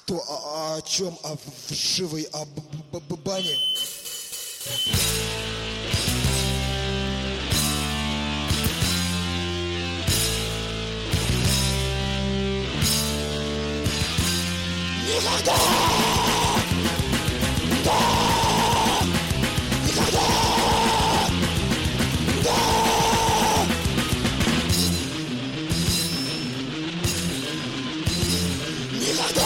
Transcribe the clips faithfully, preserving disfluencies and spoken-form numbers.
Кто о, о чем? О вшивой об бане? Никогда! Да! Никогда! Да! Никогда!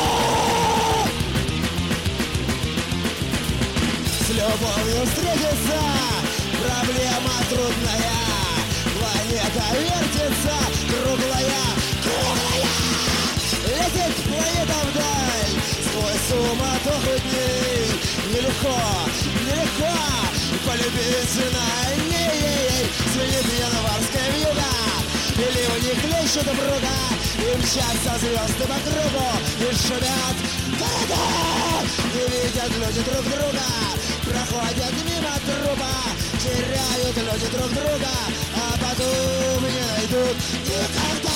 С любовью встретиться, проблема трудная. Планета вертится, круглая, круглая. Летит планета вдаль, сквозь суматоху дней. Нелегко, нелегко полюбить на ней. Звенит январская вьюга, или у них лещут врага, и мчатся звезды по кругу, и шумят города. Не видят люди друг друга, проходят мимо трупа, теряют люди друг друга, а потом не найдут никогда.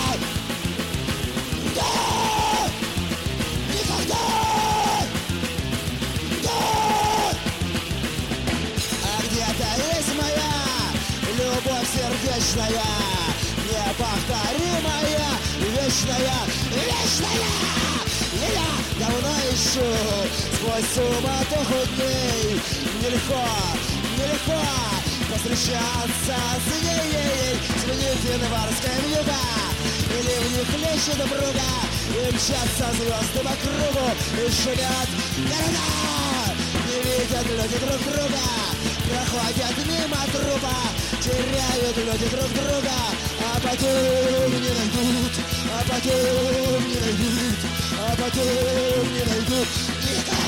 Да! Никогда! Да! А где-то есть моя любовь сердечная, неповторимая, вечная, вечная. Ее давно ищу сквозь суматоху дней. Нелегко, нелегко повстречаться с ней. Звенит январская вьюга, или в них лещет врага, и мчатся звезды по кругу, и шумят города. Не видят люди друг друга, проходят мимо трупа, теряют люди друг друга, а потом не найдут, а потом не найдут, а потом не найдут никогда.